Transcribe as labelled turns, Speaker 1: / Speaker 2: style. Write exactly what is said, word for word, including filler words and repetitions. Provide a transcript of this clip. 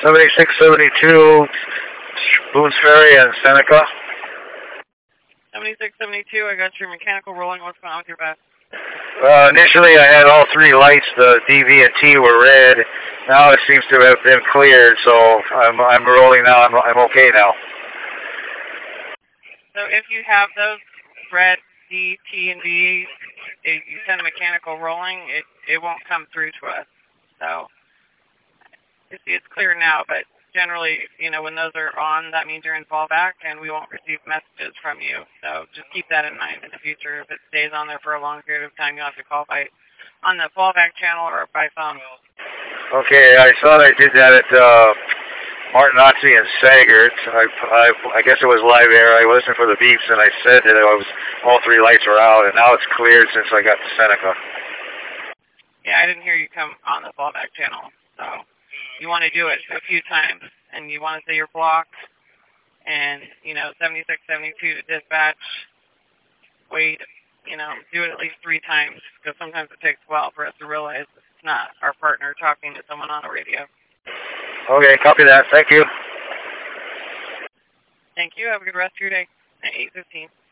Speaker 1: seventy-six seventy-two, Boone's Ferry and Seneca.
Speaker 2: seventy-six seventy-two, I got your mechanical rolling. What's going on with your bus?
Speaker 1: Uh, initially, I had all three lights, the D, V, and T were red. Now it seems to have been cleared, so I'm, I'm rolling now. I'm, I'm okay now.
Speaker 2: So if you have those red D, T, and V, if you send a mechanical rolling, it, it won't come through to us. So you see it's clear now, but generally, you know, when those are on, that means you're in fallback, and we won't receive messages from you. So just keep that in mind in the future. If it stays on there for a long period of time, you'll have to call by on the fallback channel or by phone.
Speaker 1: Okay, I saw they did that at uh, Martinazzi and Sagert. I, I, I guess it was live air. I listened for the beeps, and I said that it was all three lights were out, and now it's cleared since I got to Seneca.
Speaker 2: Yeah, I didn't hear you come on the fallback channel. So you want to do it a few times, and you want to say your block, and, you know, seventy-six seventy-two to dispatch, wait, you know, do it at least three times, because sometimes it takes a while for us to realize it's not our partner talking to someone on the radio.
Speaker 1: Okay, copy that. Thank you.
Speaker 2: Thank you. Have a good rest of your day at eight fifteen.